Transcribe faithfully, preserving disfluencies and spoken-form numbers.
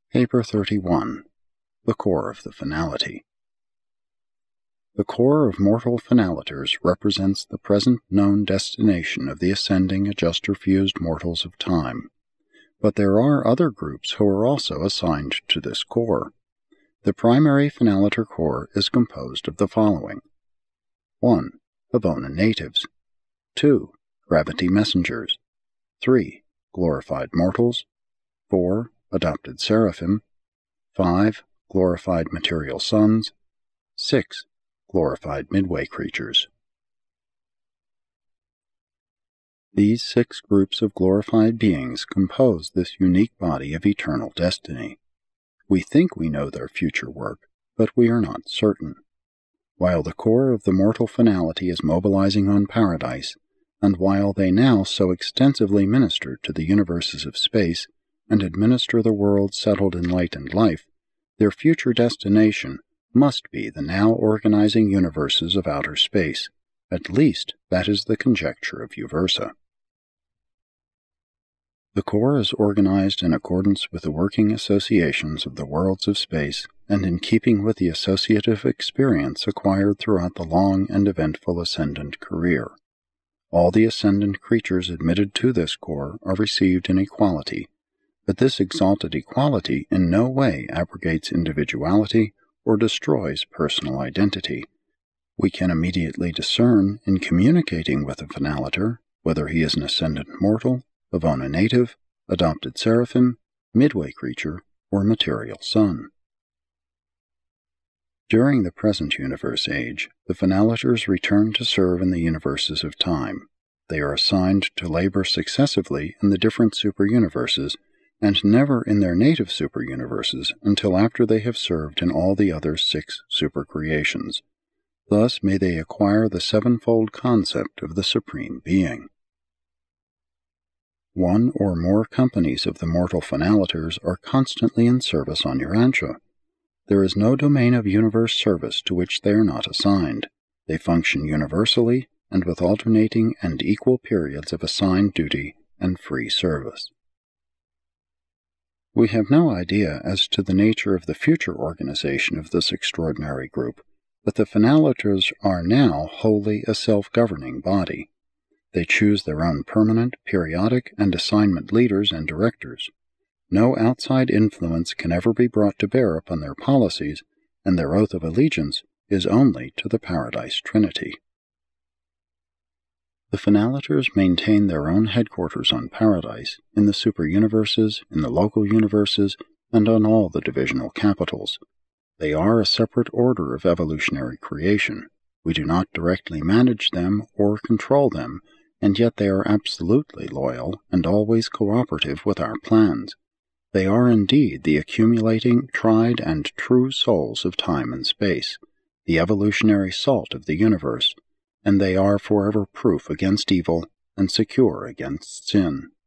Paper thirty-one. The Core of the Finality. The core of mortal finalators represents the present known destination of the ascending adjuster-fused mortals of time, but there are other groups who are also assigned to this core. The primary finalator core is composed of the following: one. Havona natives. two. Gravity messengers. three. Glorified mortals. four. Adopted seraphim. five. Glorified material sons. six. Glorified midway creatures. These six groups of glorified beings compose this unique body of eternal destiny. We think we know their future work, but we are not certain. While the core of the mortal finality is mobilizing on paradise, and while they now so extensively minister to the universes of space and administer the world settled in light and life, their future destination must be the now organizing universes of outer space. At least that is the conjecture of Uversa. The core is organized in accordance with the working associations of the worlds of space and in keeping with the associative experience acquired throughout the long and eventful ascendant career. All the ascendant creatures admitted to this core are received in equality, but this exalted equality in no way abrogates individuality or destroys personal identity. We can immediately discern, in communicating with a finalator, whether he is an ascendant mortal, Havona native, adopted seraphim, midway creature, or material son. During the present universe age, the finalators return to serve in the universes of time. They are assigned to labor successively in the different super-universes, and never in their native super-universes until after they have served in all the other six super-creations. Thus may they acquire the sevenfold concept of the Supreme Being. One or more companies of the mortal finalators are constantly in service on Urantia. There is no domain of universe service to which they are not assigned. They function universally and with alternating and equal periods of assigned duty and free service. We have no idea as to the nature of the future organization of this extraordinary group, but the finalators are now wholly a self-governing body. They choose their own permanent, periodic, and assignment leaders and directors. No outside influence can ever be brought to bear upon their policies, and their oath of allegiance is only to the Paradise Trinity. The finalators maintain their own headquarters on Paradise, in the super-universes, in the local universes, and on all the divisional capitals. They are a separate order of evolutionary creation. We do not directly manage them or control them, and yet they are absolutely loyal and always cooperative with our plans. They are indeed the accumulating, tried, and true souls of time and space, the evolutionary salt of the universe, and they are forever proof against evil and secure against sin.